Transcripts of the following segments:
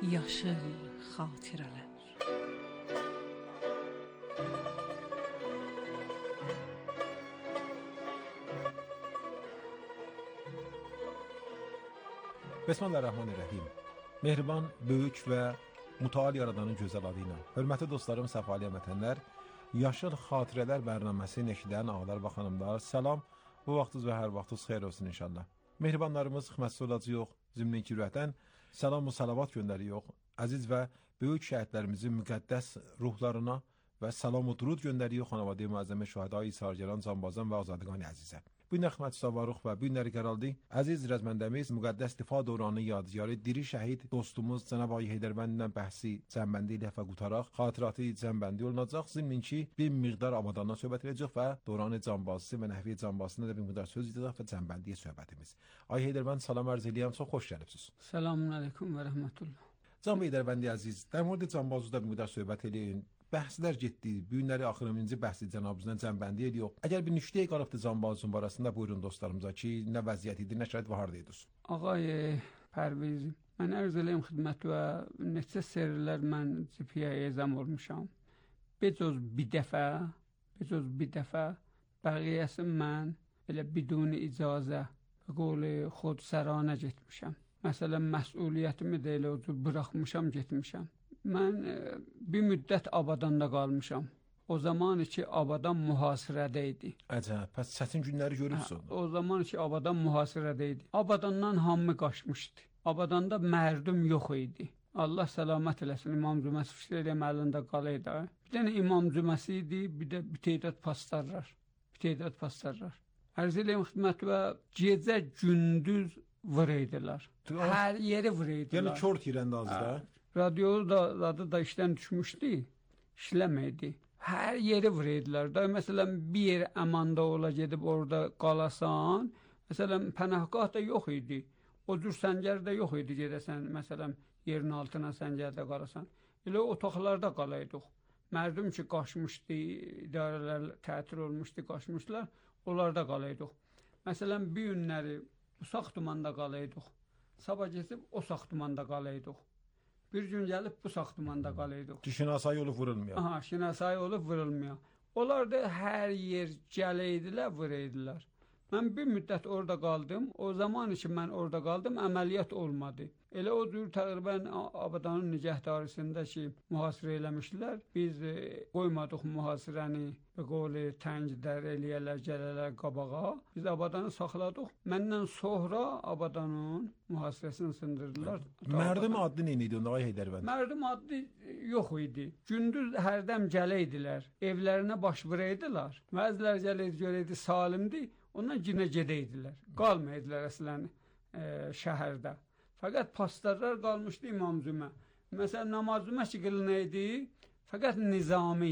Yaşıl xatirələr. Bismillahirrahmanirrahim. Mehriban, böyük və mütəal yaradanın gözəl adı ilə. Hörmətli dostlarım, səfali vətənlər, Yaşıl Xatirələr bərnaməsi eşidən ağalar və xanımlar, salam. Bu vaxtınız və hər vaxtınız xeyir olsun inşallah. Mehribanlarımız xidmətçi olacaq, zimni kirvətən salam və salavat göndəririk. Əziz və böyük şəhidlərimizin müqəddəs ruhlarına və salam və durud göndəririk xanavadə müəzzəmə şühədai İsargəran, Canbazan və Azadqani əzizə. Bu gün xidmət savarıq və bu günləri qəraldı. Əziz rəzməndəmiz müqəddəs difa dövranı yadigarı diri şəhid dostumuz Cənab Ağay Heydərbəndlə bəhsi cəmbəndi ilə və qutaraq xatiratı cəmbəndi olunacaq. Zimmin ki, bir miqdar Abadandan söhbət edəcək və dövranı Canbazısı və Nəhvi Canbazısında da bir miqdar söz edəcək və cəmbəndiyə söhbətimiz. Ay Heydərbənd, salam ərz eləyəm, çox xoş gəlibsiz. Selamun aleyküm və rəhmətullah. Can Heydərbəndi əziz, der mورد Canbazıda bir miqdar söhbət eləyin. Bəhslər getdi. Bu günləri axırıncı bəhsi cənabımızdan cəmbəndi ediyor. Əgər bir nüştəyə qalıbdı Canbazın barəsində buyurun dostlarımıza ki, nə vəziyyət idi, nə şərait və harda idiniz? Ağay Pərviz, mən ərz eləyim xidmət və neçə serilər mən ciphiyə ezam olmuşam. Becoz bir dəfə bəqiyyəsi mən elə biduni icazə və qoli xodsəranə getmişəm. Məsələn, məsuliyyətimi də elə o cür buraxmışam, getmişəm. Mən bir müddət Abadanda qalmışam. O zaman ki, Abadan mühasirədə idi. Əcəb, pəs çətin günləri görürsün. O zaman ki, Abadan mühasirədə idi. Abadandan hamı qaçmışdı. Abadanda mərdum yox idi. Allah səlamət eləsin, İmam Cüməsi fikirləyəm əlində qalaydı. Bir dənə İmam Cüməsi idi, bir də biteydat pastarlar. Ərz eləyim xidmət və gecə gündüz vırıydılar. Hər yeri vırıydılar. Yəni kör tirəndə az da. Radyoyu da adı da işdən düşmüşdü, işləməydi. Hər yeri vuraydılar. Da məsələn bir yer əmanda ola gedib orada qalasan, məsələn pənahgah da yox idi. O cür səngər də yox idi gedəsən, məsələn yerin altına səngərdə qalasan. Elə otaqlarda qalaydıq. Mərdum ki qaçmışdı, idarələr tətil olmuşdu, qaçmışlar, onlarda qalaydıq. Məsələn bir günləri bu saxtumanda qalaydıq. Sabah keçib o saxtumanda qalaydıq. Bir gün gəlib bu saxtumanda qalaydıq. Şinasay olub vurulmuyor. Aha, şinasay olub vurulmuyor. Onlar da hər yer gələydilər, vuraydılar. Mən bir müddət orada qaldım. O zaman ki mən orada qaldım, əməliyyat olmadı. Elə o cür təqribən Abadanın nigəhdarısında ki mühasirə eləmişdilər. Biz qoymadıq mühasirəni və qoli təngdər eləyərlər, gələlər qabağa. Biz Abadanı saxladıq. Məndən sonra Abadanın mühasirəsini sındırdılar. Mərdum adlı nə idi onda Ağay Heydərbənd? Mərdum adlı yox idi. Gündüz hərdəm gələydilər. Evlərinə baş vuraydılar. Bəzilər gələydi, görəydi salimdi. Ondan günə gedəydilər. Qalmaydılar əslən şəhərdə. Fəqət pastarlar qalmışdı İmam Cümə. Məsələn, namaz cümə ki qılınaydı, fəqət nizami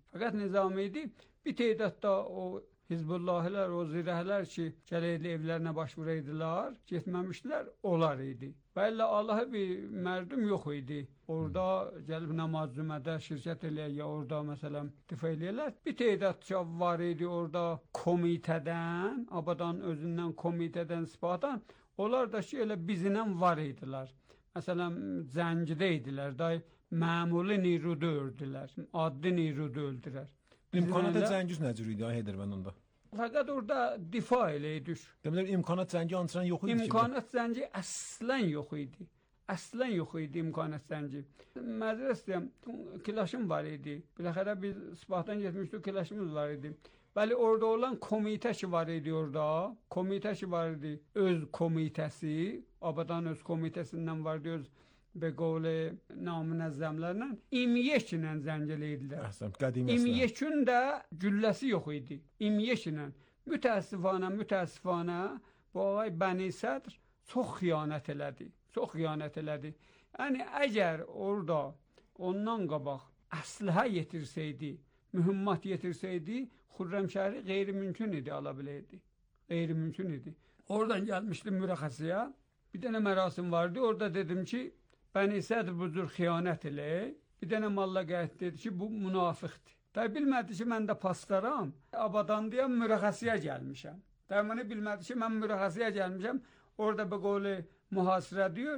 idi. Bir teydadda o Hizbullahilər, o zirəhlər ki, gələydi evlərinə baş vuraydılar, getməmişdilər, onlar idi. Və elə Allah'a bir mərdum yox idi. Orada gəlib namaz cümədə şirkət eləyək, ya orada məsələn difa eləyərlər. Bir teydad var idi orada komitədən, Abadan özündən komitədən istifadən, onlar da ki, elə bizinən var idilər. Məsələn, zəngidə idilər, da məmuli nirudu öldülər, adlı nirudu öldülər. İmkanata zəngiz nə cür idi Ağay Heydərbənd onda? Fəqət orada difa eləydik. Deməli, imkanat zəngi ansıran yox idi ki? İmkanat zəngi əslən yox idi. İmkanat zəngi. Məzrə istəyəm, kilaşım var idi. Biləxərə biz Sipahdan getmişdik, kilaşımız var idi. Bəli, orada olan komitə ki var idi orada. Öz komitəsi, Abadan öz komitəsindən vardı, öz və qovli namünəzzəmlərlə imyeklə zəngələydilər. Əhsən, qədim əsnə. İmyekün də gülləsi yox idi. İmyeklə. Mütəəssifانə bu ağay Bəni Sədr çox xiyanət elədi. Yəni, əgər orada ondan qabaq əsləhə yetirsəydi, mühümmat yetirsəydi, Xürrəmşəhəri qeyri-mümkün idi, ala biləydi. Oradan gəlmişdim mürəxəsiyə. Bir dənə mərasim vardı. Orada dedim ki, Bəni Sədr bu cür xiyanət eləyək. Bir dənə malla qəhət dedi ki, bu münafiqdir. Da bilmədi ki, mən də pastaram. Abadan deyəm, mürəxəsiyə gəlmişəm. Da bunu bilmədi ki, mən mürəxəsiyə gəlmişəm. Orada bu qoli mühasirə deyir.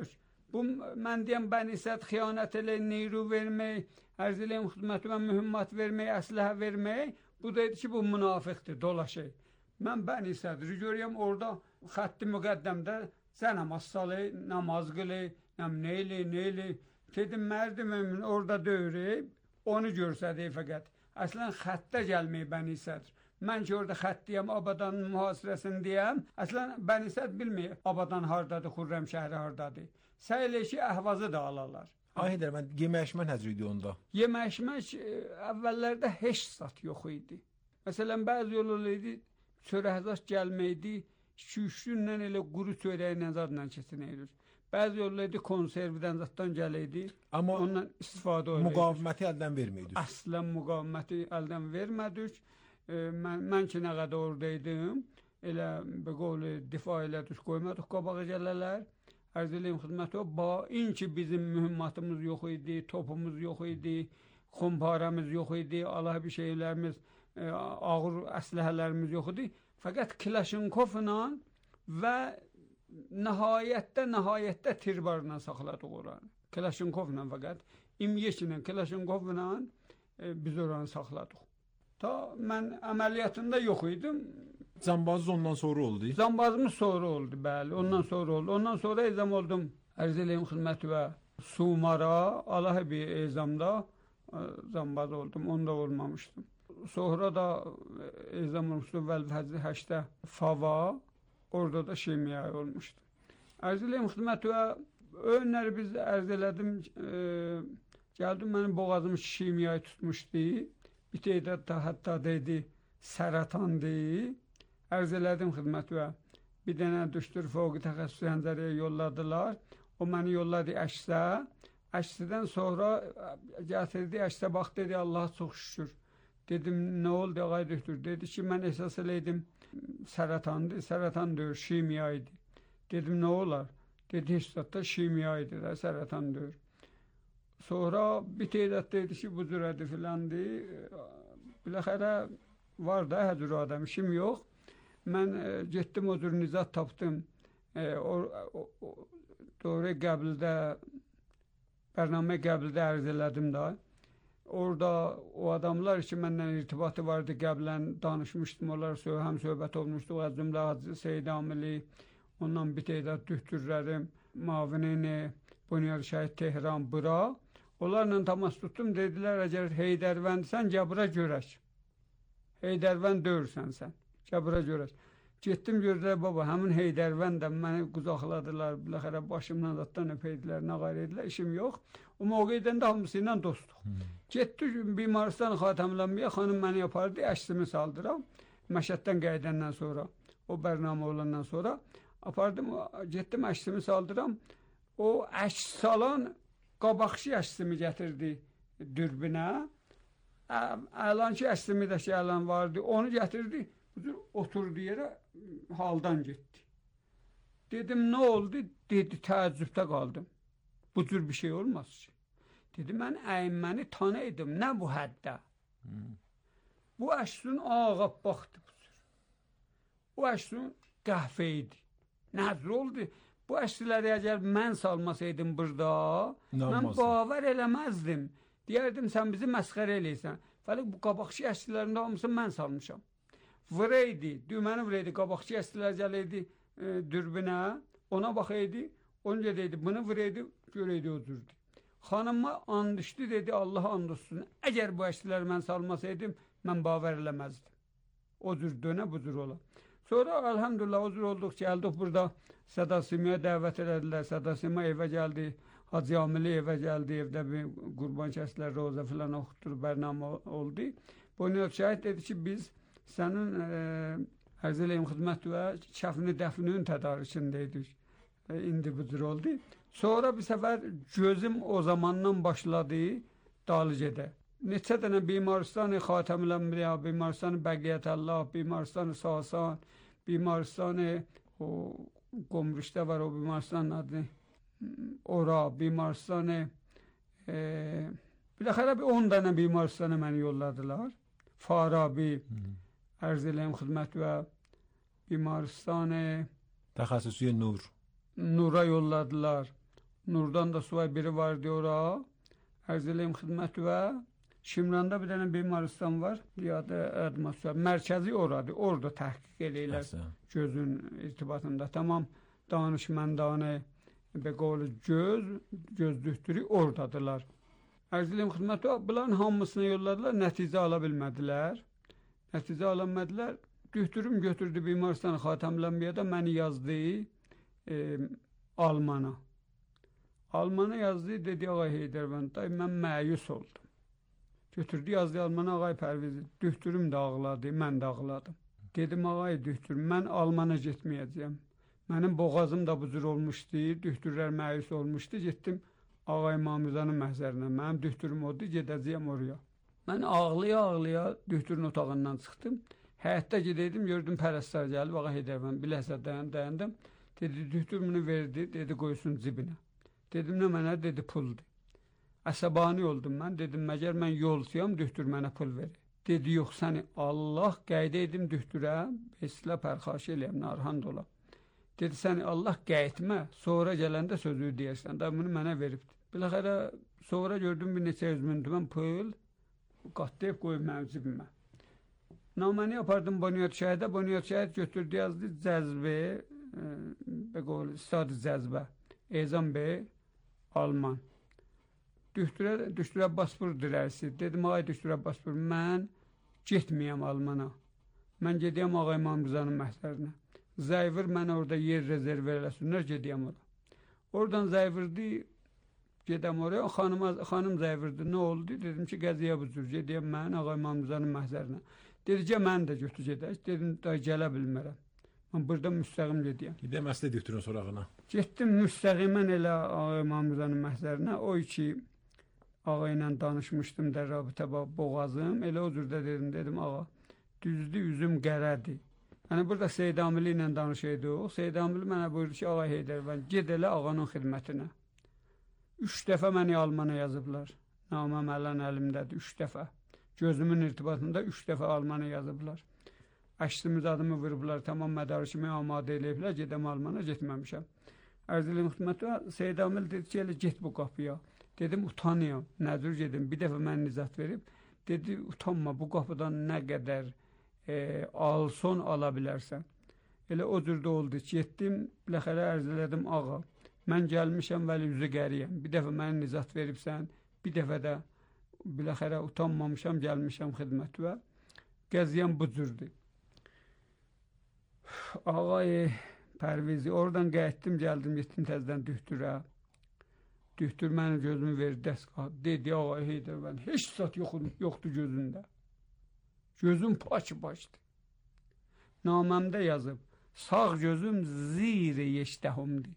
Bu mən deyəm bənisət xiyanət elə neyru vermək, ərz eləyəm xidmətimə mühimmat vermək, əsləhə vermək. Bu da dedi ki, bu münafiqdir, dolaşır. Mən bənisədri görüyorum orada xətti müqəddəmdə sən namaz salı, namaz qılı, neyli. Dedim mərdi mümin orada döyürüb, onu görsədi fəqət. Əslən xəttə gəlmək bənisədr. Mən ki orada xəttiyəm, Abadanın mühasirəsini deyəm. Əslən bənisəd bilmir, Abadan hardadır, Xürrəm şəhəri hardadır. Səylə ki, əhvazı da alarlar. Ay Heydər, mən yemək-içmək necə idi onda? Yemək-içmək əvvəllərdə heç zat yox idi. Məsələn, bəzi yollar idi, çörəkzat gəlməkdi, 2-3 gündən elə quru çörəklə zadla keçinəyir. Bəzi yollar idi, konservdən zatdan gələydi, amma ondan istifadə oluydu. Müqaviməti əldən verməydik. Əslən müqaviməti əldən vermədik. Mən ki nə qədər oradaydım, elə bir qovlu difa elədik, qoymadıq qabağa gələlər. Ərz eləyim xidməti o, inki bizim mühimmatımız yox idi, topumuz yox idi, xumparəmiz yox idi, Allah bir şeylərimiz, ağır əsləhələrimiz yox idi. Fəqət Kilaşınkovla və nəhayətdə tirbarla saxladıq oranı. Kilaşınkovla fəqət, İmyeşlə Kilaşınkovla biz oranı saxladıq. Ta mən əməliyyatında yox idim. Zambazı ondan sonra oldu? Zambazımız sonra oldu, bəli, ondan sonra oldu. Ondan sonra ezam oldum, ərz eləyim xidməti və Sumara, Allah bir ezamda zambaz oldum, onda olmamışdım. Sonra da ezam olmuşdu Vəlfəzli 8'də Fava, orada da Şimyay olmuşdu. Ərz eləyim xidməti və önləri biz ərz elədim, gəldim mənim boğazım Şimyay tutmuşdu. Bir teydə da hətta dedi, sərətandı. Ərz elədim xidmət və bir dənə düşdür fövqi təxəssüs həndəriyə yolladılar. O məni yolladı əşsə. Əşsədən sonra gətirdi, əşsə bax dedi, Allaha çox şükür. Dedim, nə oldu ağay doktor? Dedi ki, mən əsas eləydim, sərətandı, sərətan deyir, şimya idi. Dedim, nə olar? Dedi, heç zətdə şimya idi də, sərətan deyir. Sonra bir teydət dedi ki, bu cürədir filandı. Biləxərə var da həcür adam, işim yox. Mən getdim, o cür nizat tapdım. Doğru qəbildə, bərnamə qəbildə ərz elədim da. Orada o adamlar ki, məndən irtibatı vardı, qəbilən danışmışdım, onlar həm söhbət olmuşdu. O cümlə Hacı Seyid Amili, ondan bir teydət dühtürlərim, mavinini, Bunyad Şəhid Tehran, bura. Onlarla təmas tutdum, dedilər, əgər Heydərvəndsən, gəbura görək. Heydərvənd döyürsən sən, gəbura görək. Getdim, gördülər, baba, həmin Heydərvəndəm, məni qucaqladılar, biləxərə başımdan zatdan öpeydilər, nəqar edilər, işim yox. O mövqeydən də hamısı ilə dostluq. Getdi, Bimaristan xatəmlənməyə, xanım məni yapardı, əşsimi saldıram, Məşəddən qəydəndən sonra, o bərnamə olandan sonra, apardım, getdim, əşsimi saldıram, o əş salan, qabaqçı əslimi gətirdi dürbünə. Əlanki əslimi də ki, əlan vardı. Onu gətirdi, oturdu yerə, haldan getdi. Dedim, nə oldu? Dedi, təəccübdə qaldım. Bu cür bir şey olmaz ki. Dedi, mən əyimməni tanıydım. Nə bu həddə? Bu əşsun ağabbaqdı bu cür. Bu əşsun qəhvə idi. Nəzr oldu? Bu əşsiləri əgər mən salmasaydım burada, mən bavar eləməzdim. Deyərdim, sən bizi məsxər eləysən. Fəlik bu qabaqçı əşsilərində hamısı mən salmışam. Vıraydı, düyməni vıraydı, qabaqçı əşsilər gələydi dürbünə, ona baxaydı, onca deydi, bunu vıraydı, görəydi o cürdü. Xanıma and düşdü, dedi, Allah and olsun. Əgər bu əşsiləri mən salmasaydım, mən bavar eləməzdim. O cür dönə, bu cür ola. Sonra elhamdülillah o cür olduq, gəldik burada. Səda Simaya dəvət elədilər, Səda Sima evə gəldi, Hacı Amili evə gəldi, evdə bir qurban kəslər, roza filan oxutur, bərnamə oldu. Bunyad Şəhid dedi ki, biz sənin ərz eləyim xidmət və kəfni dəfninin tədarikindəydik. İndi bu cür oldu. Sonra bir səfər gözüm o zamandan başladı dalıcədə. Neçə dənə Bimaristan-ı Xatəmül-Ənbiya, Bimaristan-ı Bəqiyyət-Allah, Bimaristan-ı Sasan, Bimaristan-ı Qomrişdə var o Bimaristan adı, ora, Bimaristan-ı biləxərə bir 10 dənə Bimaristana məni yolladılar. Farabi, ərz eləyim xidmət və Bimaristan-ı təxəssüsü Nur. Nura yolladılar. Nurdan da subay biri vardı ora. Ərz eləyim xidmət və Şimranda bir dənə Bimaristan var. Yada Ədmasya. Mərkəzi oradır. Orada təhqiq eləyirlər gözün irtibatında. Tamam danışmandanə və qolu göz dühtürü oradadırlar. Ərz eləyim xidmət və bunların hamısını yolladılar. Nəticə ala bilmədilər. Dühtürüm götürdü Bimaristan Xatəmlənbiyada məni yazdı Almana. Almana yazdı, dedi Ağay Heydərbənd, dayı mən məyus oldum. Götürdü, yazdı Almana Ağay Pərvizi. Dühtürüm də ağladı, mən də ağladım. Dedim Ağay Dühtür, mən Almana getməyəcəyəm. Mənim boğazım da bu cür olmuşdu, dühtürlər məyus olmuşdu. Getdim Ağay Mamuzanın məhzərinə, mənim dühtürüm oldu, gedəcəyəm oraya. Mən ağlaya-ağlaya dühtürün otağından çıxdım. Həyətdə gedəydim, gördüm pərəstər gəlib, Ağay Heydərbənd, biləsə dayandım. Dedi, dühtür bunu verdi, dedi qoysun cibinə. Dedim, nə mənə? Dedi, puldur. Əsəbani oldum mən. Dedim, məgər mən yolçuyam, dühtür mənə pul verir. Dedi, yox, səni Allah qayda edim dühtürə, beslə pərxaş eləyəm, narhan dola. Dedi, səni Allah qayıtmə, sonra gələndə sözü deyərsən. Da bunu mənə veribdir. Biləxərə, sonra gördüm bir neçə yüz min tümən pul, qatlayıb qoyub mənim cibimə. Naməni yapardım Boniyat şəhədə, Boniyat şəhəd götürdü, yazdı cəzbə, stadı cəzbə, Ezan bəy, Alman. Dühtür Abbasbur dirərsi. Dedim, Ağay Dühtür Abbasbur, mən getməyəm Almana. Mən gedəyəm Ağay Mamuzanın məhzərinə. Zəyvir mənə orada yer rezerv eləsinlər, gedəyəm oraya. Oradan zəyvirdi, gedəm oraya. Xanım zəyvirdi, nə oldu? Dedim ki, qəziyə bu cür, gedəyəm mən Ağay Mamuzanın məhzərinə. Dedi ki, mən də götür gedək. Dedim, da gələ bilmərəm. Mən burada müstəqim gedəyəm. Gedəm əslə dühtürün sorağına. Getdim müstəqimən elə Ağay Mamuzanın məhzərinə. O ki, ağa ilə danışmışdım da rabitə boğazım. Elə o cürdə dedim, ağa, düzdür, üzüm qərədir. Yəni, burada Seyyid Amili ilə danışıydı o. Seyyid Amili mənə buyurdu ki, Ağay Heydərbənd, ged elə ağanın xidmətinə. 3 dəfə məni Almana yazıblar. Naməm ələn əlimdədir, 3 dəfə. Gözümün irtibatında 3 dəfə Almana yazıblar. Əşlimiz adımı vurublar, tamam mədarişimi amadə eləyiblər, gedəm Almana, getməmişəm. Ərzəlim xidmətə, Seyyid Amil dedi ki, elə get bu qapıya. Dedim, utanıyam, nədir gedim, bir dəfə mən nizat verib. Dedi, utanma, bu qapıdan nə qədər alson ala bilərsən. Elə o cürdə oldu, getdim, biləxərə ərz elədim, ağa, mən gəlmişəm, vəli üzü qəriyəm, bir dəfə mən nizat veribsən, bir dəfə də biləxərə utanmamışam, gəlmişəm xidmətə. Gəziyəm bu cürdür. Ağay Pərvizi, oradan qayıtdım, gəldim, getdim təzdən dühtürə. Dühtür mənim gözümü verdi, dəstqat. Dedi, Ağay Heydərbənd, heç zat yoxdur gözündə. Gözüm paçı-paçdır. Naməmdə yazıb, sağ gözüm zir-i yeştəhumdir.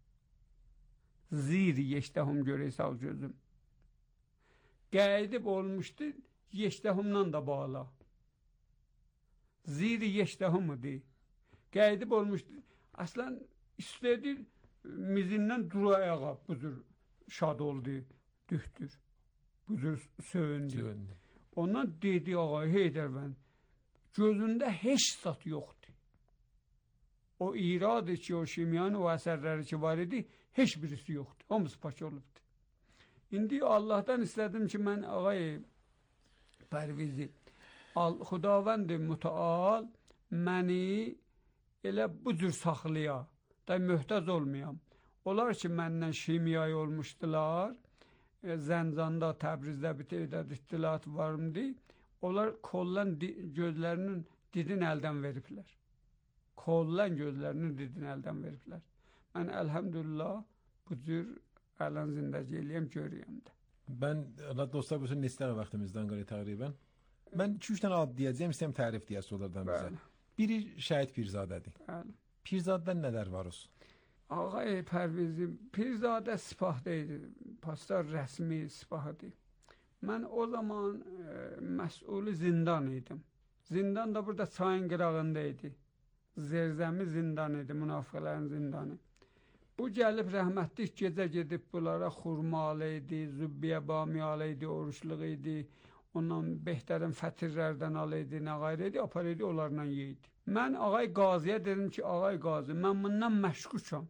Zir-i yeştəhum görək sağ gözüm. Qeydib olmuşdu, yeştəhumdan da bağla. Zir-i yeştəhumudur. Qeydib olmuşdu. Əslən, istədi mizindən duru ayağa bu cür şad oldu, dühtür. Bu cür söyündü. Ondan dedi, Ağay Heydərbənd, gözündə heç zat yoxdur. O iradı ki, o şimyanı, o əsərləri ki var idi, heç birisi yoxdur. Hamısı pak olubdur. İndi Allahdan istədim ki, mən Ağay Pərvizi, Xudavənd-i Müteal məni elə bu cür saxlaya, da möhtac olmayam. Onlar ki, məndən şimyayı olmuşdular, Zəncanda, Təbrizdə bir tədad ittilat varımdı. Onlar kollan gözlərinin didin əldən veriblər. Kollan gözlərinin didin əldən veriblər. Mən əlhəmdülillah bu cür ələn zindəci eləyəm, görəyəm də. Ben, dostlar, bu son neçə vaxtımızdan qırı təqribən. Mən 2-3 dənə ad deyəcəyim, istəyəm tərif deyəsi onlardan bizə. Biri Şəhid Pirzadədir. Pirzadədən nələr var olsun? Ağay Pərvizi, Pirzadə sipahdə idi. Pastar rəsmi sipahdı. Mən o zaman məsulü zindan idim. Zindan da burada çayın qırağında idi. Zerzəmi zindan idi, münafiqələrin zindanı. Bu gəlib rəhmətlik gecə gedib bunlara xurmalı idi, zübbiyə bamiyalı idi, oruçluq idi. Ondan behtərin fətirlərdən alaydı, nə qayr idi, apar idi, onlarla yeydi. Mən Ağay Qaziyə dedim ki, Ağay Qazi, mən bundan məşkukam.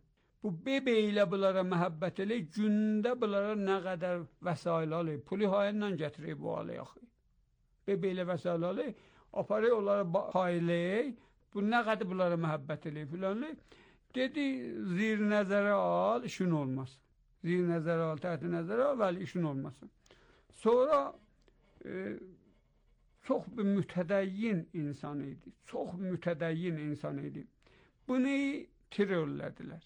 Bu bebeylə bunlara məhəbbət elə, gündə bunlara nə qədər vəsail alır, pulu hayından gətirir bu alı yaxı. Bebeylə vəsail alır, aparır onlara paylayır, bu nə qədər bunlara məhəbbət elə filanlı. Dedi, zir nəzərə al, işin olmasın. Zir nəzərə al, təhti nəzərə al, vəli işin olmasın. Sonra çox bir mütədəyyin insan idi. Çox mütədəyyin insan idi. Bunu tirollədilər.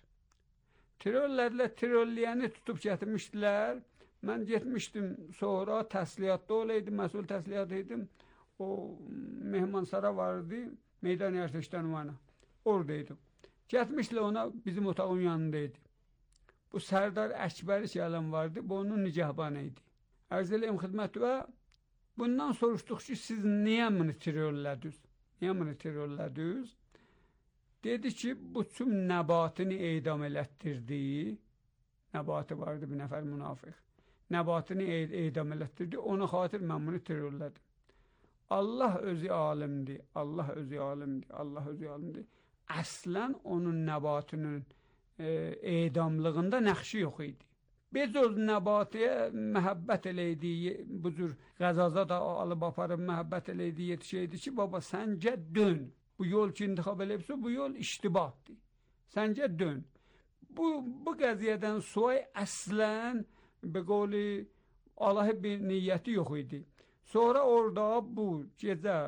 Tirolləyəni tutub gətirmişdilər. Mən getmişdim sonra təsliyyatda olaydım, məsul təsliyyat idim. O mehmansara vardı, meydan yerleşdən var. Oradaydım. Getmişdilər ona, bizim otağın yanındaydı. Bu Sərdar Əkbəri gələn vardı, bu onun nigahbanı idi. Ərz eləyim xidmət və bundan soruşduq ki, siz niyə bunu tirollədiniz? Niyə bunu tirollədiniz? Dedi ki, bu tüm nəbatını edam elətdirdi. Nəbatı vardı bir nəfər münafiq. Nəbatını edam elətdirdi, ona xatir mən bunu tirollədim. Allah özü alimdir, Allah özü alimdir, Allah özü alimdir. Əslən onun nəbatının edamlığında nəxşi yox idi. Biz öz nəbatıya məhəbbət eləydiyi, bu cür qəzaza da alıb aparıb məhəbbət eləydiyi yetişəydi ki, baba səncə dön. Bu yol ki intixab eləyibsə, bu yol iştibahdır. Səncə dön. Bu qəziyyədən suay əslən, be qoli, Allah'ı bir niyyəti yox idi. Sonra orada bu gecə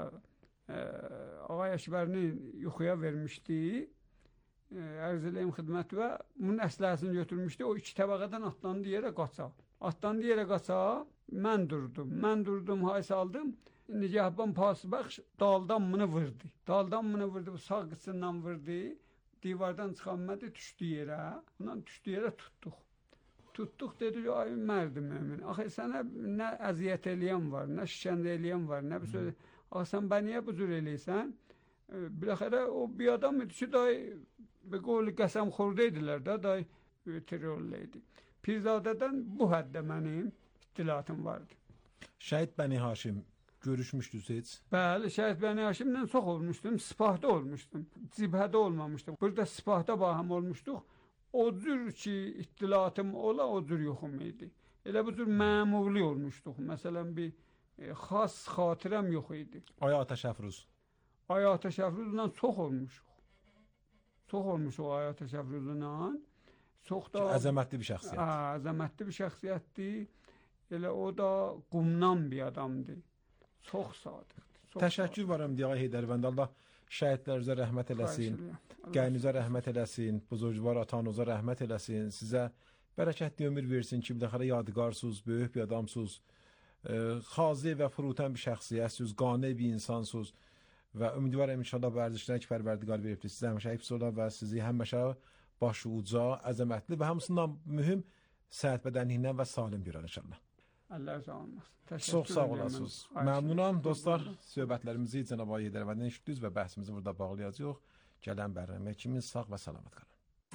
Ağay Əkbərini yuxuya vermişdi. Ərz eləyim xidmət və bunun əsləhəsini götürmüşdü. O iki təbəqədən atlandı yerə qaça. Atlandı yerə qaça, mən durdum, hay saldım. Nigahban pasbəxş daldan bunu vurdu. Daldan bunu vurdu, bu sağ qıçından vurdu. Divardan çıxanmədi, düşdü yerə. Bundan düşdü yerə tutduq. Tutduq, dedi, ay mərdi mümin. Axı sənə nə əziyyət eləyən var, nə şişəndə eləyən var, nə bir söz. Axı sən bə niyə bu cür eləysən? Biləxərə o bir adam idi ki, day bir qoli qəsəm xorda idilər də, day terörlə idi. Pirzadədən bu həddə mənim ittilatım vardı. Şəhid Bəni Haşim görüşmüşdünüz heç? Bəli, Şəhid Bəni Haşimlə çox olmuşdum, Sipahda olmuşdum, Cibhədə olmamışdım. Burada Sipahda baham olmuşduq. O cür ki, ittilatım ola, o cür yoxum idi. Elə bu cür məmurli olmuşduq. Məsələn, bir xas xatirəm yox idi. Aya Təşəffrüz. Aya Təşəffrüzlə çox olmuşuq. Çox olmuşuq Aya Təşəffrüzlə. Çox da... Əzəmətli bir şəxsiyyət. Əzəmətli bir şəxsiyyətdir. Elə o da qumdan bir adamdır. Çox sadiqdir. Təşəkkür varam deyə Heydərbənd. Allah şəhidlərinizə rəhmət eləsin. Qənizə rəhmət eləsin. Buzurgvar atanıza rəhmət eləsin. Sizə bərəkətli ömür versin ki, biləxərə yadigarsız, böyük bir adamsınız. Xazi və furutən bir şəxsiyyətsiniz. Qane bir insansınız. Və ümidvarım inşallah vərzişlərə ki, Pərverdigar veribdir. Sizə həmişə hifz ola və sizi həmişə başı uca, əzəmətli və hamısından mühüm səhət bədənliyindən və salim görər inşallah. Allah razı olsun. Çox sağ olasınız. Məmnunam dostlar. Söhbətlərimizi Cənab Ağay Heydərbənddən eşitdiniz və bəhsimizi burada bağlayacağıq. Gələn bərnamə kimi sağ və salamat qalın.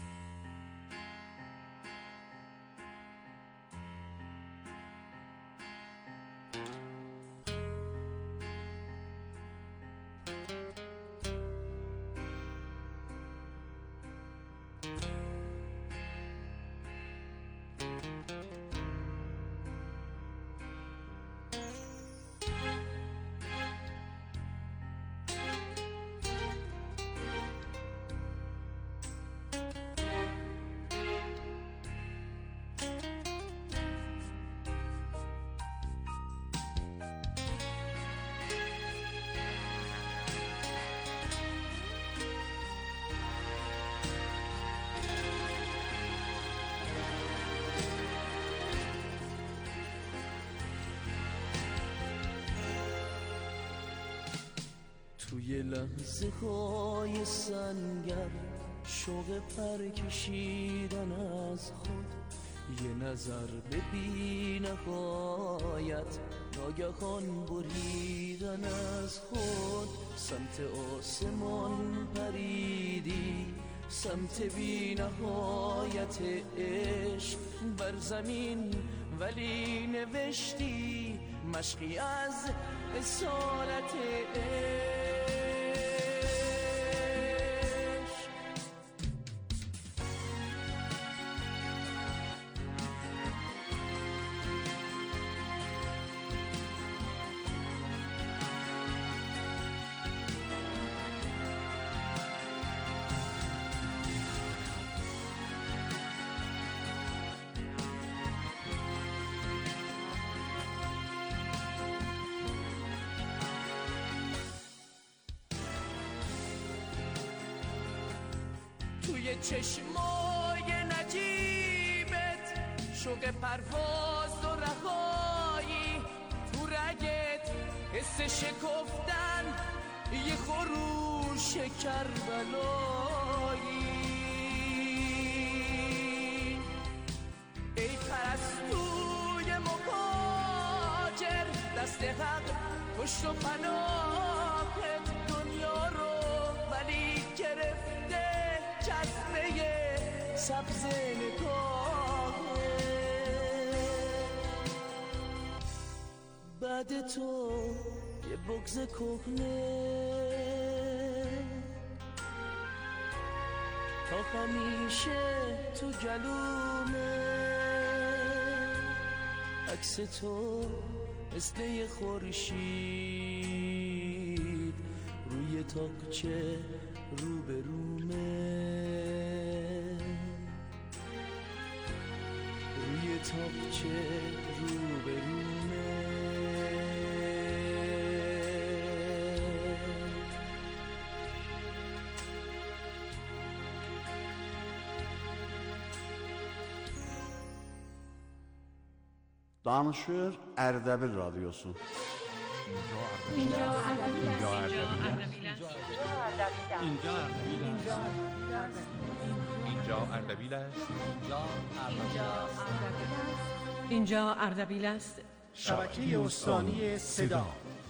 توی لحظه های سنگر شوق پر کشیدن از خود یه نظر به بی نهایت ناگهان بریدن از خود سمت آسمان پریدی سمت بی نهایت عشق بر زمین ولی نوشتی مشقی از اسارت عشق توی چشمای نجیبت، شوق پرواز و رهایی تو رگت، حس شکفتن یه خروش کربلایی. ای پرستوی مهاجر، دست حق پشت و پناهت دنیا رو ولی گرفته جذبه سبز نگاهت. بعد تو یه بغض کهنه تا همیشه تو گلومه، عکس تو مثل یه خورشید روی تاقچه روبرومه، روی تاقچه روبرومه. Danışır Erdebil Radyosu. اینجا اردبیل است. شبکه استانی صدا.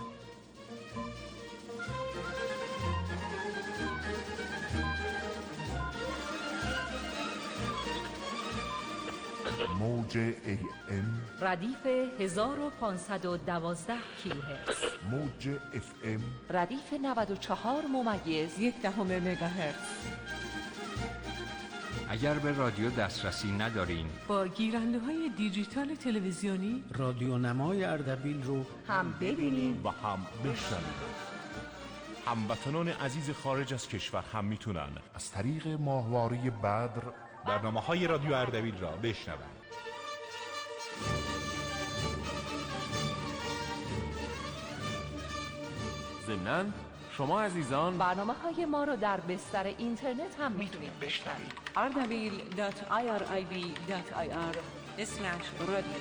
موج AM ردیف 1512 کیلوهرتز، موج FM ردیف 94.1 مگاهرتز. اگر به رادیو دسترسی ندارین، با گیرنده های دیجیتال تلویزیونی رادیو نمای اردبیل رو هم ببینید و هم بشنوید. هموطنان عزیز خارج از کشور هم میتونن از طریق ماهواره بدر برنامه‌های رادیو اردبیل را بشنوند. ضمناً شما عزیزان برنامه‌های ما رو در بستر اینترنت هم میتونید بشنوید. ardabil.irib.ir/radio.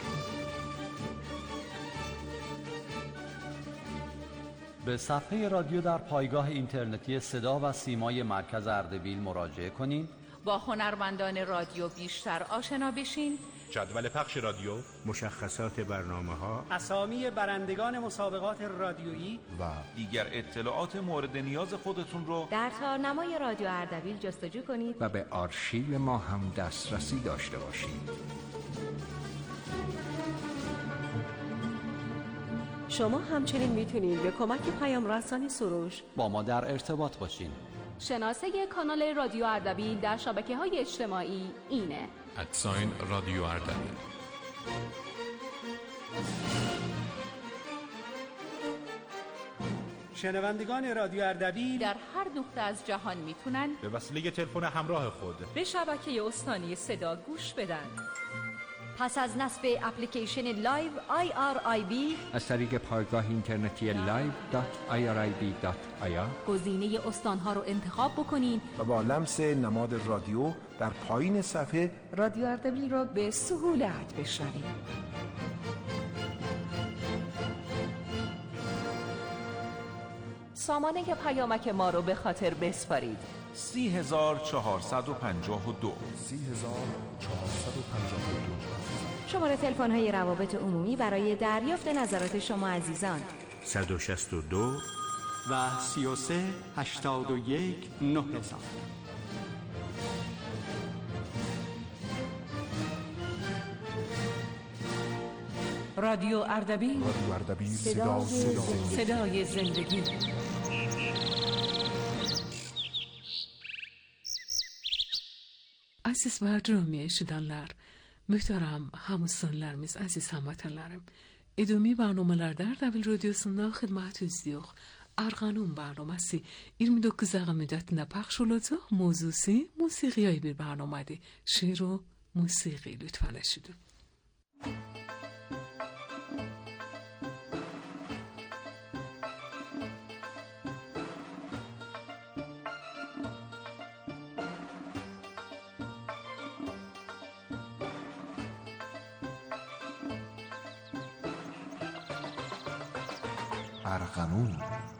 به صفحه رادیو در پایگاه اینترنتی صدا و سیمای مرکز اردبیل مراجعه کنین. با هنرمندان رادیو بیشتر آشنا بشین. جدول پخش رادیو، مشخصات برنامه‌ها، اسامی برندگان مسابقات رادیویی و دیگر اطلاعات مورد نیاز خودتون رو در تارنمای رادیو اردبیل جستجو کنید و به آرشیو ما هم دسترسی داشته باشید. شما همچنین میتونید به کمک پیام رسانی سروش با ما در ارتباط باشین. شناسه کانال رادیو اردبیل در شبکه‌های اجتماعی اینه: رادیو اردبیل. شنوندگان رادیو اردبیل در هر نقطه از جهان میتونن به وسیله تلفن همراه خود به شبکه استانی صدا گوش بدن. پس از نصب اپلیکیشن لایو IRIB از طریق پایگاه اینترنتی live.irib.ir گزینه استانها رو انتخاب بکنین و با لمس نماد رادیو در پایین صفحه رادیو اردبیل رو به سهولت بشنوید. سامانه پیامک ما رو به خاطر بسپارید: 30452 شماره تلفن‌های روابط عمومی برای دریافت نظرات شما عزیزان: 162 و 33 81 9000. رادیو اردبیل، صدای زندگی. Aziz və hörmətli eşidənlər, möhtərəm hamısınlarımız, əziz həmvətənlərim. İdumi برنامه‌lərdə Ardabil Radiosu'nda xidmətinizdəyik. Arğanun برنامه‌si 29 dəqiqə müddətində pəxş olacaq. Mövzusu musiqiyə bir برنامه‌dir. Şeir və musiqi lütfən eşidin. ارغنون.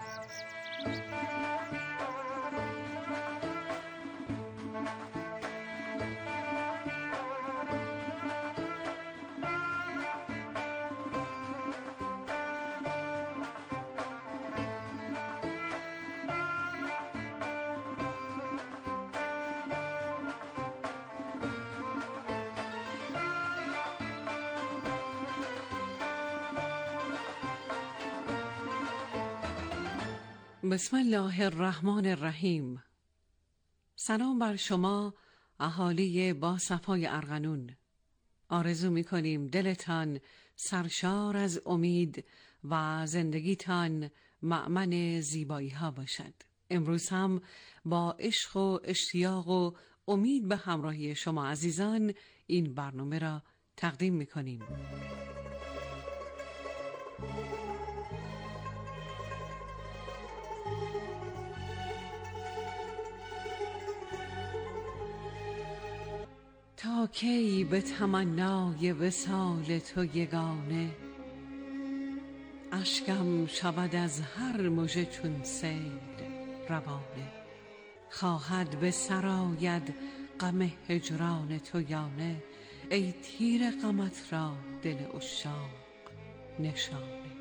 بسم الله الرحمن الرحیم. سلام بر شما اهالی با صفای ارغنون. آرزو می‌کنیم دلتان سرشار از امید و زندگیتان مأمن زیبایی ها باشد. امروز هم با عشق و اشتیاق و امید به همراهی شما عزیزان این برنامه را تقدیم می‌کنیم. تا کی به تمنای وصال تو یگانه، اشکم شود از هر مژه چون سیل روانه. خواهد به سر آید غم هجران تو یا نه، ای تیر غمت را دل عشاق نشانه.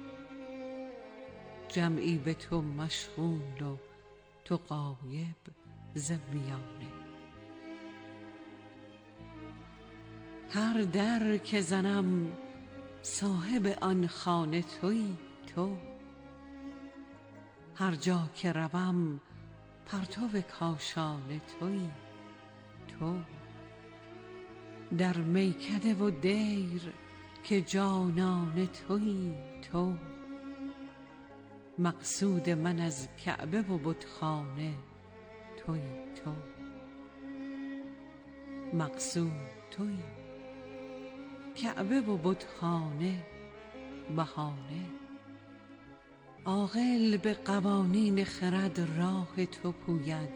جمعی به تو مشغول و تو غایب ز میانه. هر در که زنم صاحب آن خانه تویی تو، هر جا که روم پرتو کاشانه تویی تو. در میکده و دیر که جانانه تویی تو، مقصود من از کعبه و بتخانه تویی تو. مقصود تویی، کعبه و بتخانه بهانه. عاقل به قوانین خرد راه تو پوید،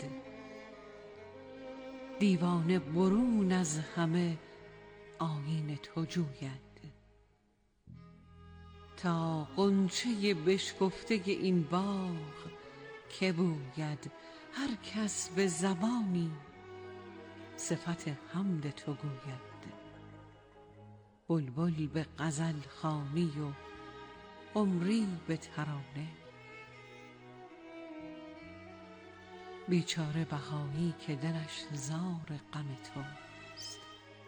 دیوانه برون از همه آیین تو جوید. تا غنچه بشکفته این باغ که بوید، هر کس به زبانی صفت حمد تو گوید. بلبل به غزل خوانی و قمری به ترانه، بیچاره بهایی که دلش زار غم توست.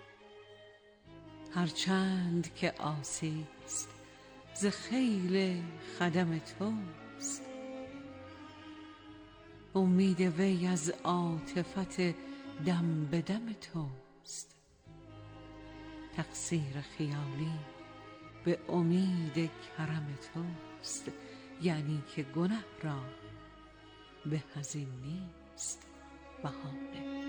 هرچند که عاصیست ز خیل خدم توست، امید وی از عاطفت دم به دم توست. تقصیر خیالی به امید کرم توست، یعنی که گنه را به هزین نیست بهانه.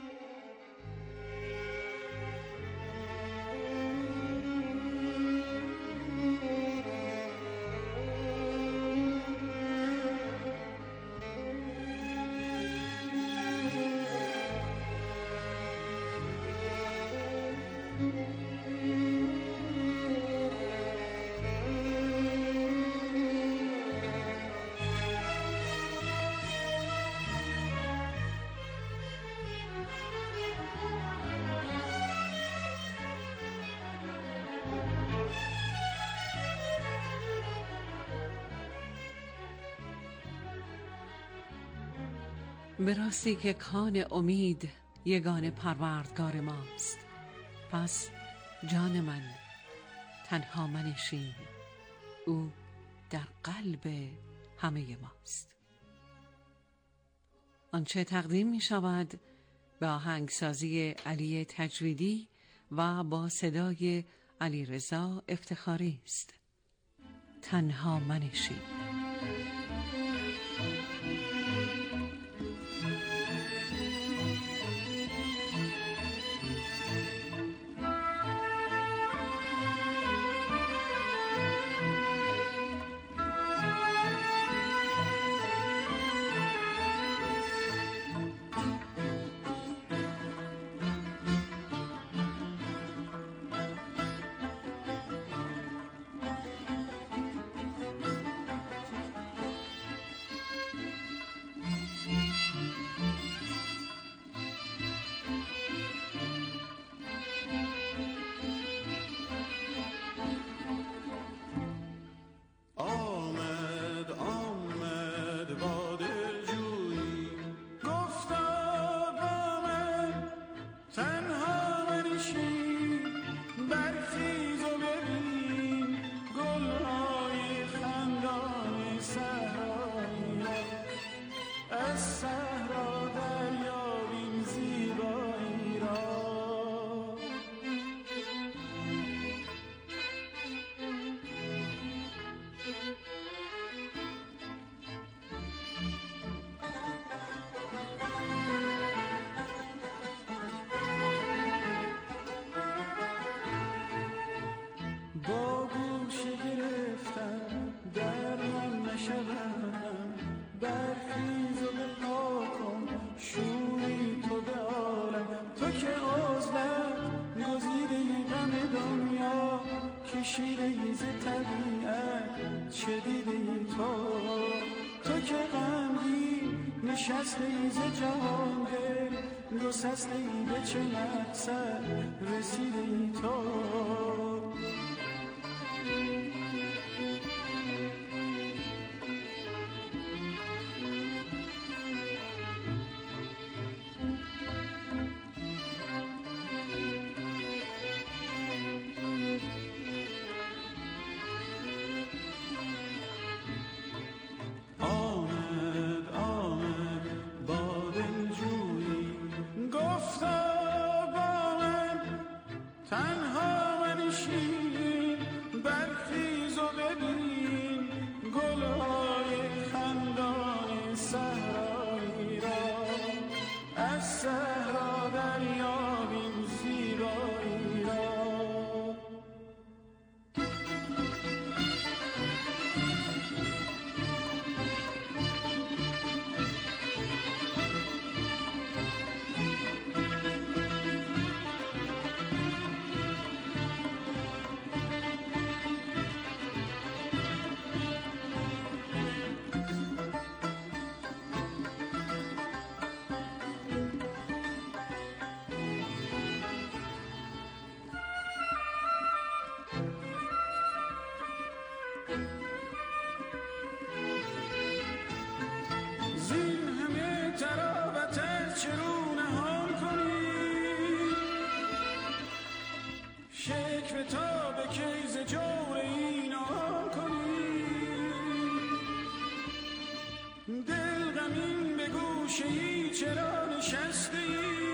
به راستی که کان امید یگانه پروردگار ماست. پس جان من تنها منشین، او در قلب همه ماست. آنچه تقدیم می شود به آهنگسازی علی تجویدی و با صدای علیرضا افتخاری است. تنها منشین. که شیره‌ای ز طبیعت چه دیدی تو که غمگین نشسته ز جهان دل گسسته به چه مقصد رسیدی تو چرا نشستی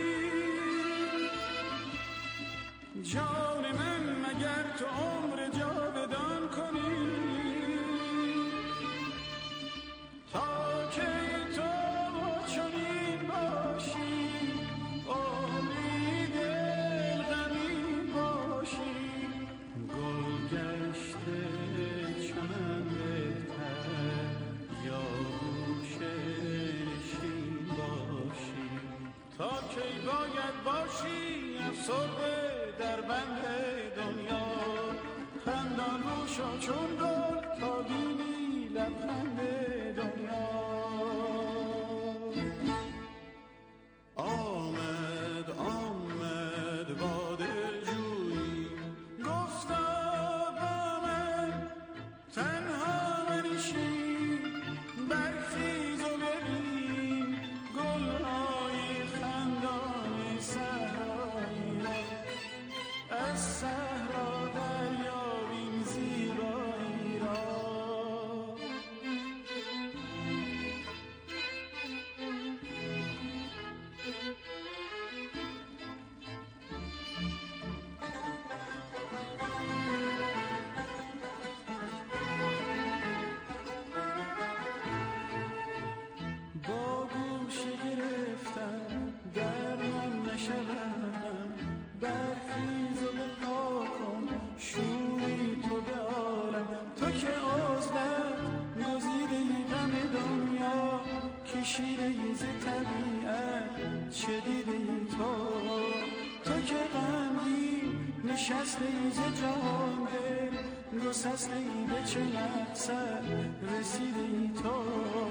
جان من مگر تو عمر جاودان کنی تا که تو چنین باشی امید غمی باشی گل گشته چمن بهتر یا تا کی باید باشی افسرده در بند دنیا خندان روشا چون گل تا بینی لبخند دنیا آمد آمد با دلجویی گفتا با من تنها منشین برخیز و ببین گلهای خندان صحرایی را از صحرا دریابیم زیبایی را با گوشه گرفتم در من نشوم برخیز و به پا کن شوری تو به عالم تو که عزلت گزیده غم دنیا کشیده ز طبیعت چه دیدی تو که غمگین نشسته ز جهان دل گسسته به چه مقصد رسیدی تو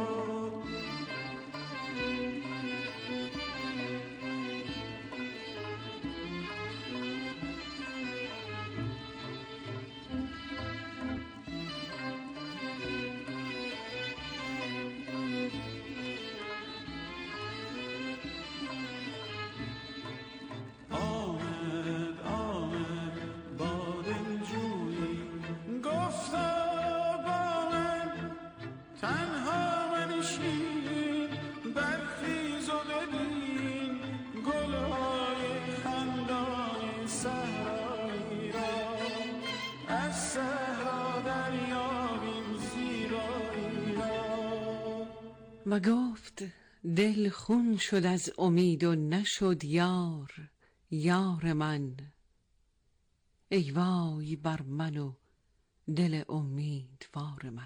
و گفت دل خون شد از امید و نشد یار یار من ای وای بر من و دل امیدوار من.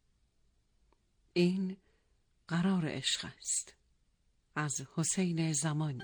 این قرار عشق است از حسین زمان.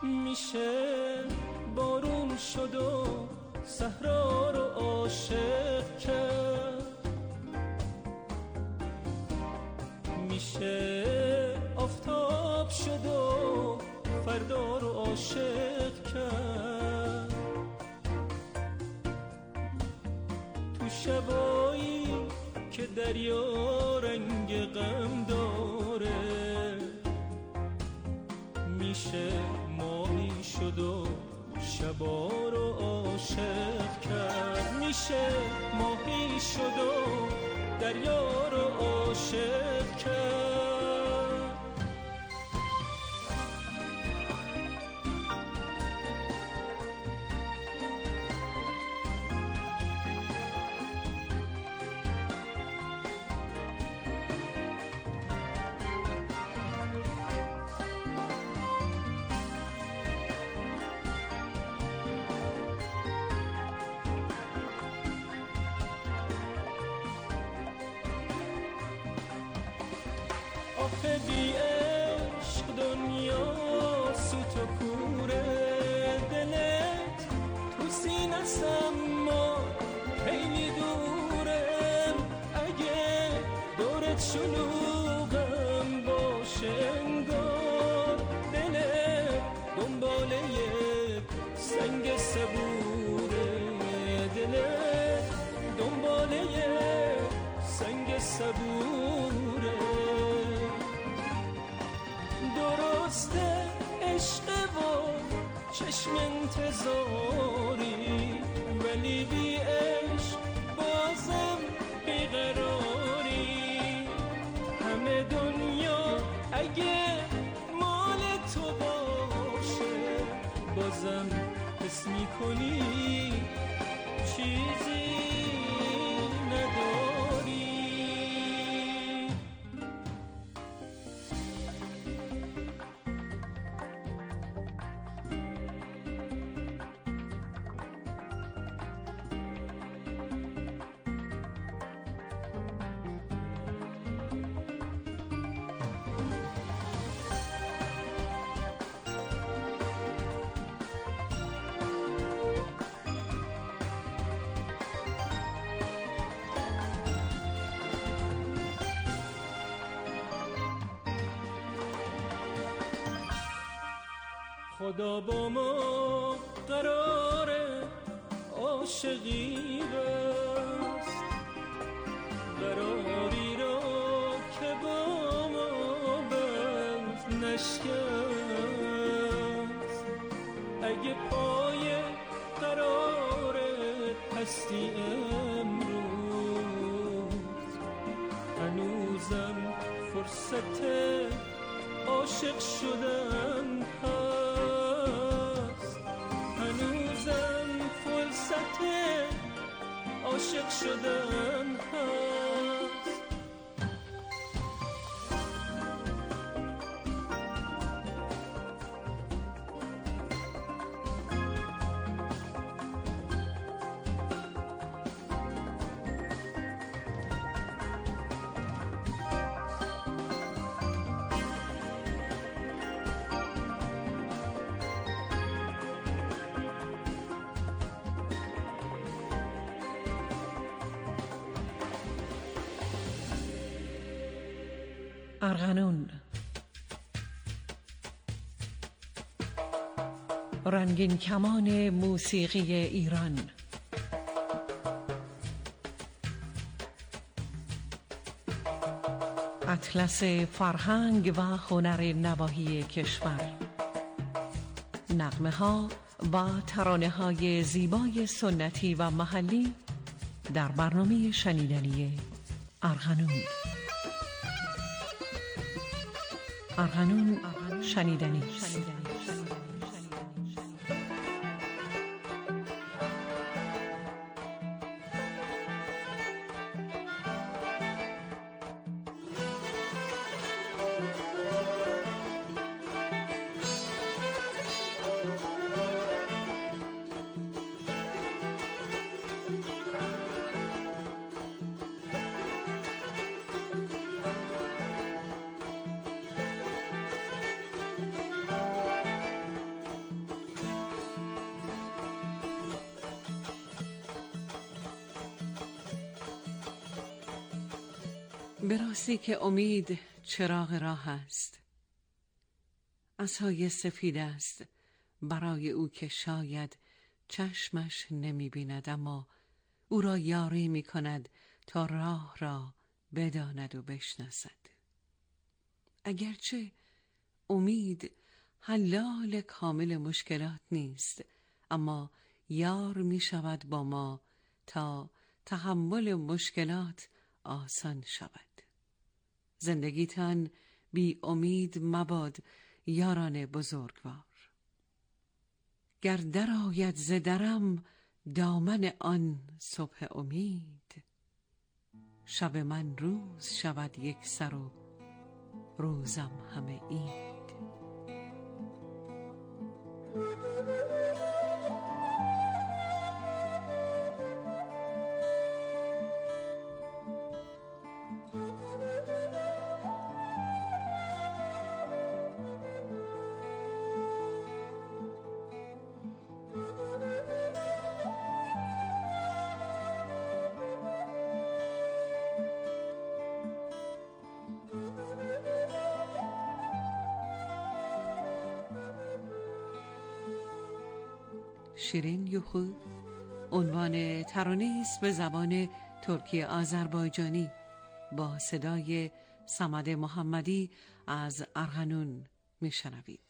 میشه بارون شد و صحرا رو عاشق کرد، میشه آفتاب شد و فردا رو عاشق کرد. تو شبایی که دریا رنگ غم داره، میشه ماهی شد و شبا رو عاشق کرد. میشه ماهی شد و دریا رو عاشق کرد. آخه بی عشق دنیا سوت و کوره، دلت تو سینه‌ست اما خیلی دورم. اگه دورت شلوغم باشه انگار دلت دنباله سنگ صبوره، دلت دنباله سنگ صبوره. درسته عشق و چشم انتظاری، ولی بی عشق بازم بیقراری. همه دنیا اگه مال تو باشه، بازم حس میکنی چیزی نداری. خدا با ما قراره عاشقی بست، قراری رو که با ما بند نشکست. اگه پای قراره هستی امروز، هنوزم فرصت عاشق شدن هست، هنوزم فرصت عاشق شدن هست. ارغنون، رنگین کمان موسیقی ایران. اطلس فرهنگ و هنر نواحی کشور. نغمه ها و ترانه های زیبای سنتی و محلی در برنامه شنیدنی ارغنون. ارغنون شنیدنی. به راستی که امید چراغ راه است، عصای سفید است برای او که شاید چشمش نمی بیند، اما او را یاری می کند تا راه را بداند و بشناسد. اگرچه امید حلال کامل مشکلات نیست، اما یار می شود با ما تا تحمل مشکلات آسان شود. زندگیتان بی امید مباد یاران بزرگوار. گر در آید ز درم دامن آن صبح امید، شب من روز شود یک سر و روزم همه عید. شیرین یوخو عنوان ترانه است به زبان ترکی آذربایجانی با صدای صمد محمدی از ارغنون میشنوید.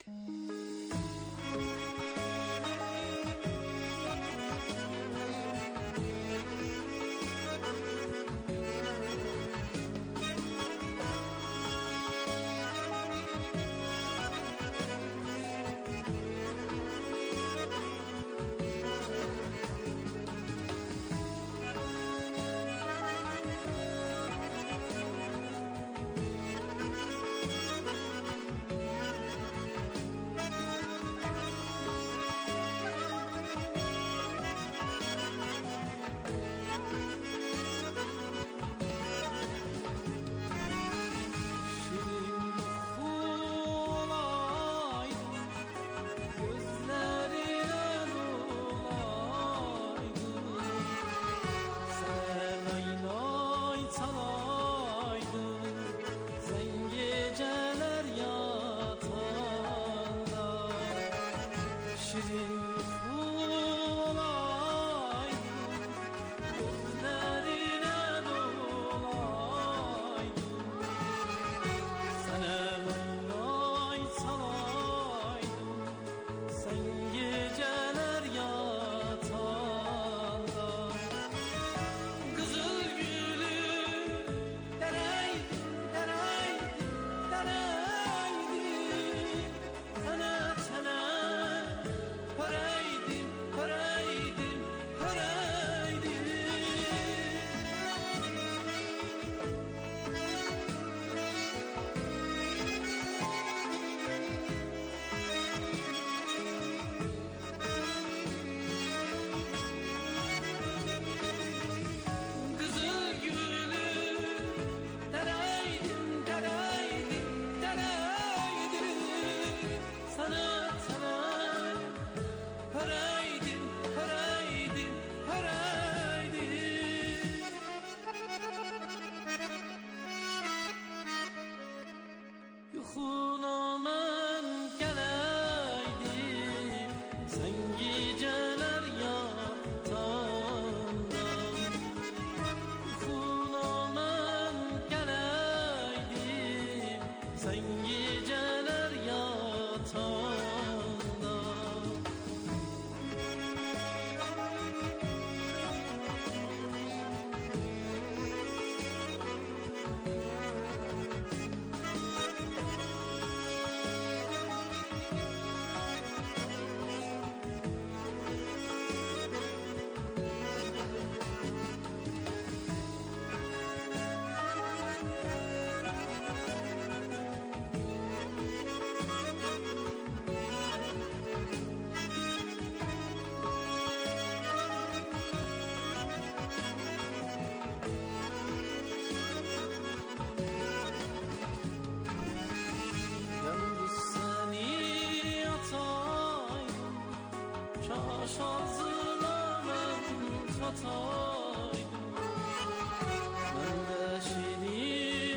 من de şirin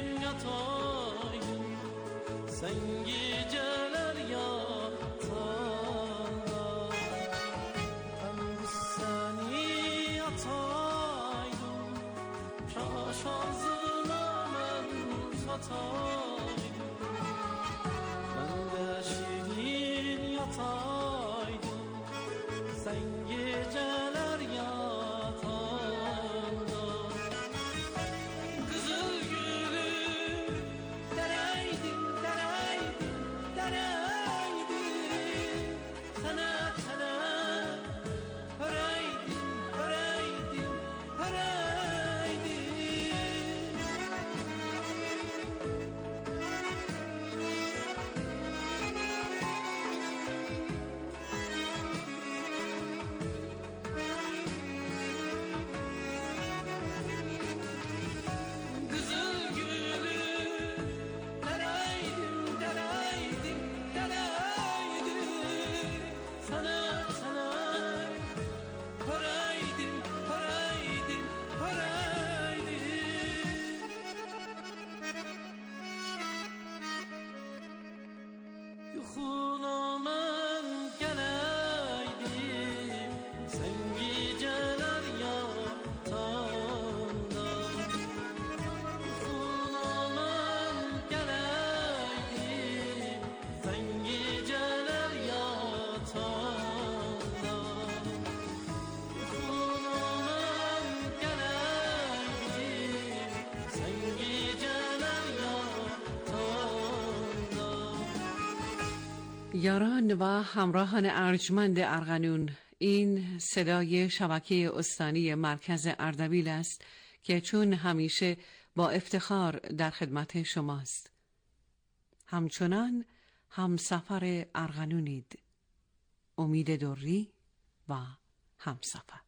یاران و همراهان ارجمند ارغنون، این صدای شبکه استانی مرکز اردبیل است که چون همیشه با افتخار در خدمت شماست. همچنان همسفر ارغنونید. امید دری و همسفر.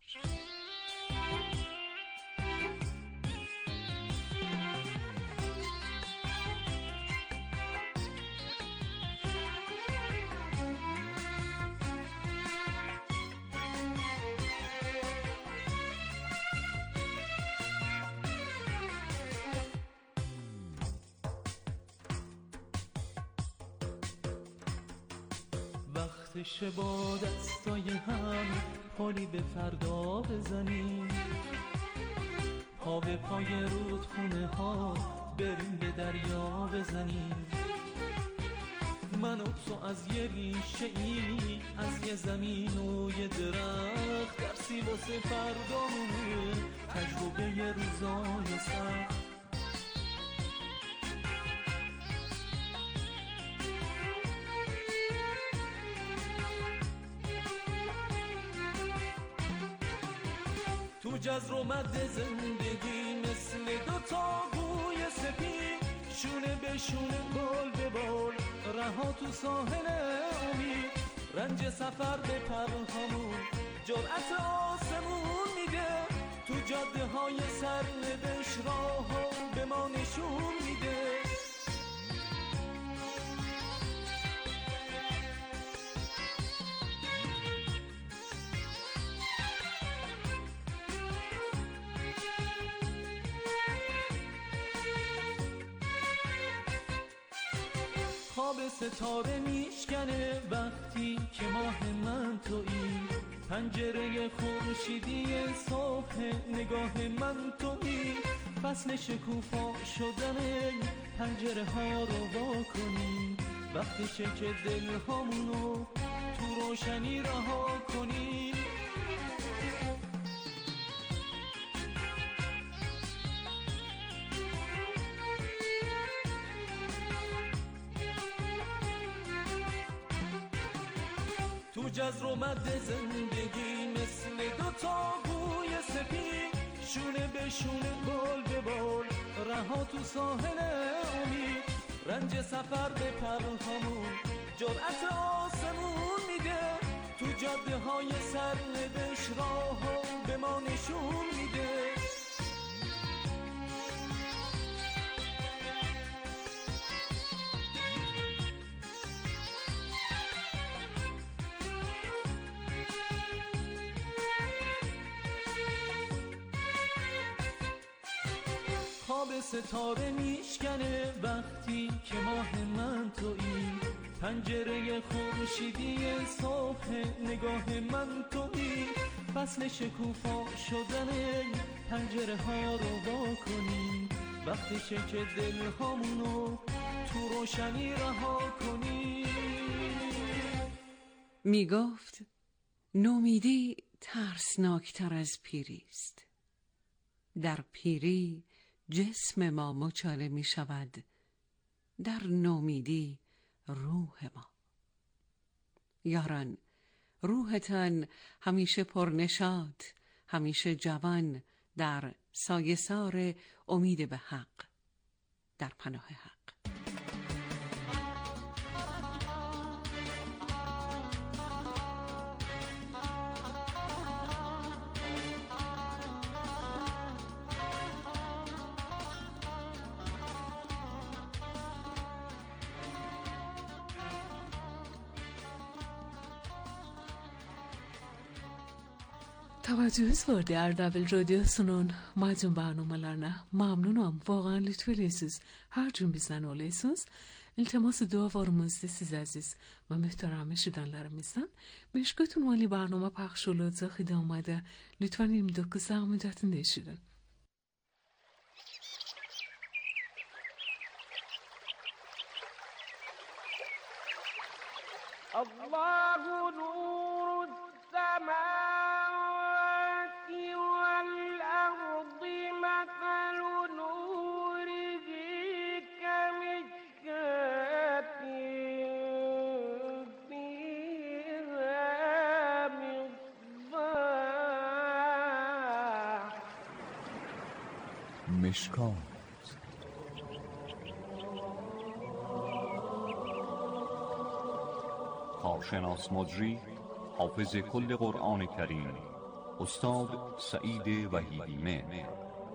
وقتشه با دستای هم پالی به فردا بزنیم، پا به پای رودخونه ها بریم به دریا بزنیم. من و تو از یه ریشه ای، از یه زمین و یه درخت، درسی واسه فردامونه، تجربه یه روزای سخت. تو جزر و مد زندگی مثل دوتا گوی سپید، شونه به شونه بال به بال رها تو ساحل امید. رنج سفر به پرهامون جرأت آسمون میده، تو جاده های سرنوشت راهو به ما نشون میده. خواب ستاره میشکنه وقتی که ماه من تویی، پنجره خورشیدی صبح نگاه من تویی. فصل شکوفا شدن پنجره ها رو وا کنی، وقتشه که دل هامونو تو روشنی رها کنی. تو جزر و مد زندگی مثل دوتا گوی سپید، شونه به شونه بال به بال رها تو ساحل امید. رنج سفر به پرهامون جرأت آسمون میده، تو جاده های سرنوشت راهو به ما نشون میده. خواب ستاره میشکنه وقتی که ماه من تویی، پنجره خورشیدی صبح نگاه من تویی. فصل شکوفا شدن پنجره ها رو وا کنی، وقتشه که دل همونو تو روشنی رها کنی. می گفت نومیدی ترسناکتر از پیری است. در پیری جسم ما مچاله می شود، در نومیدی روح ما. یاران، روحتان همیشه پرنشاط، همیشه جوان، در سایه‌سار امید به حق، در پناه حق. Tavacınız vardı Erdebil Radyosu'nun macun barnamalarına memnunum. Vağan lütfediyorsunuz. Her gün bizden oluyorsunuz. İltiması dualarımızda siz aziz ve muhterem şidanlarımızdan. Meşgutun vali barnama paylaş olacak idamede. Lütfen 29 saat müddetinde şidin. Allahu nurus semâvâti vel ardı meselu nurihi kemiskâtin fîhâ misbâh. مشکات کارشناس مجری حافظ کل قرآن کریم استاد سعید وحیدی مهر.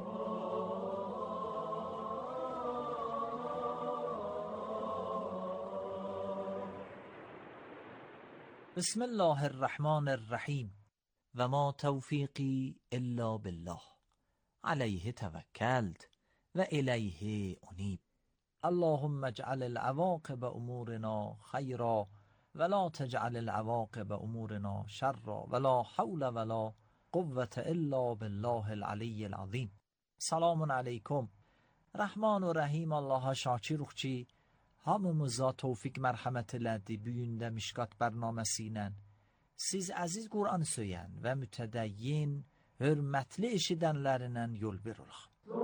بسم الله الرحمن الرحیم و ما توفیقی الا بالله علیه توکلت و الیه انیب. اللهم اجعل العواقب امورنا خیرا ولا تجعل العواقب امورنا شرا ولا حول ولا قوة الا بالله العلی العظیم. سلام علیکم. Rəhman və Rəhim Allaha şakiruq ki, hamımıza tevfik mərhəmət elədi bu gündə Mişkat bərnaməsi ilə. Siz əziz Qur'an söyən və mütədəyyin, hörmətli eşidənlərindən yol verirıq.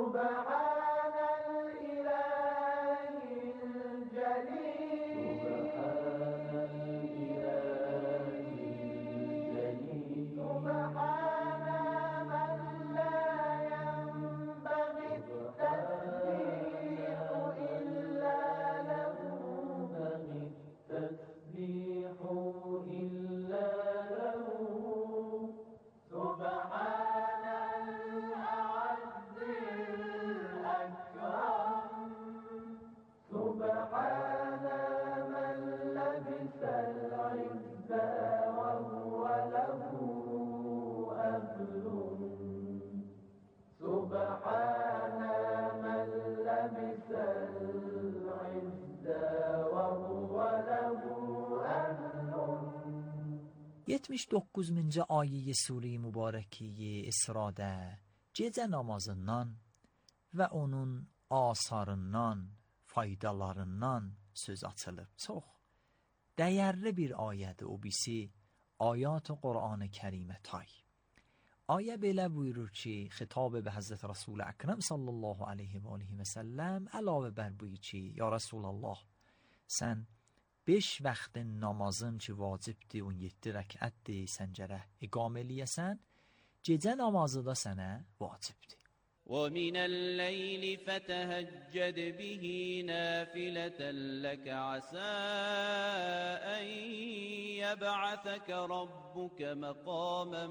Yetmiş 9-cu ayə Sure-i Mübarəkiyə İsra'da gecə namazından və onun asarından, faydalarından söz açılıb. Çox dəyərli bir ayədir o birisi ayat-ı Qur'an-ı Kərimə tay. Ayə belə buyurur ki, xitab به Həzrət Rasul Əkrəm sallallahu aleyhi və aleyhi və səlləm əlavə bər buyur ki, ya Rasulallah, sən 5 vaxtın namazın ki vacibdir, 17 rəkətdir, sən gərək iqam eləyəsən, gecə namazı da sənə vacibdir. وَمِنَ اللَّيْلِ فَتَهَجَّدْ بِهِ نَافِلَةً لَكَ عَسَىٰ أَن يَبْعَثَكَ رَبُّكَ مَقَامًا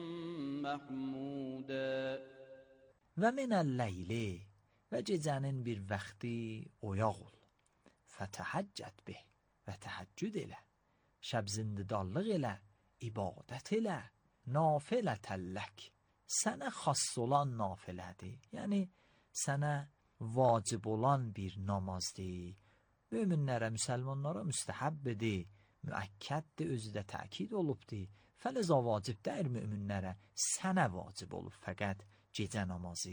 مَحْمُودًا. Və minəl-leyli, və gecənin bir vaxtı oyaq ol, fətəhəccəd bih, və təhəccüd elə, şəb zindidallıq elə, ibadət elə, nafilətəllək, sənə xas olan nafilədir, yəni sənə vacib olan bir namazdır, müminlərə, müsəlmanlara müstəhəbbidir, müəkkəddir, özü də təkid olubdur, fələza vacib deyir müminlərə, sənə vacib olub fəqət gecə namazı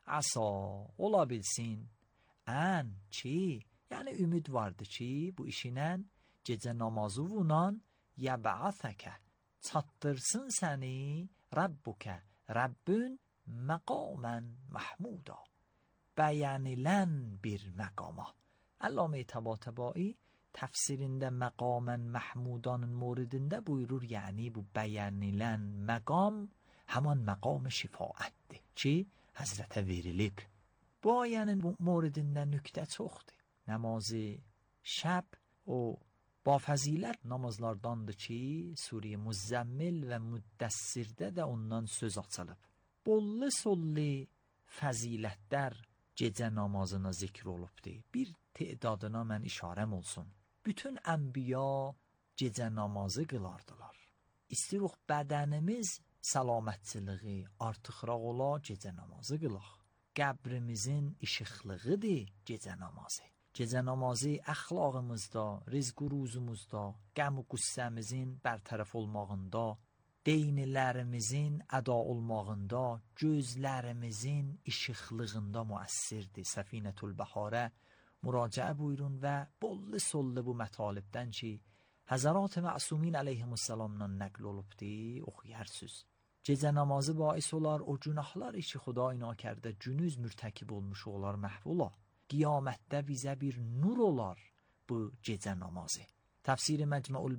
asa ola bilsin ən ki, yəni ümid vardı ki, bu işinən gecə namazı vunan yəb'athəkə çatdırsın səni Rabbukə, Rəbbün məqamən məhmuda, bəyənilən bir məqama. Allamə Təbatəbai təfsirində məqamən məhmudanın moridində buyurur, yəni bu bəyənilən məqam həman məqam şifaətdir ki, Həzrətə verilib. Bu ayənin moridində nüktə çoxdur. Namazı şəb o با fəzilət namazlardandır ki, Suriyə Müzzəmmil və Müddəssirdə də ondan söz açılıb. Bollu sollu fəzilətlər gecə namazına zikr olubdur. Bir tedadına mən işarəm olsun. Bütün ənbiya gecə namazı qılardılar. İstiruq bədənimiz səlamətçiliği artıqraq ola gecə namazı qılaq. Qəbrimizin işıqlığıdır gecə namazı. Gecə namazı əxlaqımızda, rizq-u ruzumuzda, qəm-u qüssəmizin bərtərəf olmağında, deynilərimizin əda olmağında, gözlərimizin işıqlığında müəssirdir. Səfinətül-Bəharə müraciə buyurun və bollu sollu bu mətalibdən ki, Həzərat-ı Məsumin əleyhimussalamdan nəql olubdur, oxuyarsınız. Gecə namazı bais olar, o günahlar ki, Xuda nakərdə günüz mürtəkib olmuş olar, məhv olar. Qiyamətdə bizə bir nur olar bu gecə namazı. Təfsir-i Məcmu'ul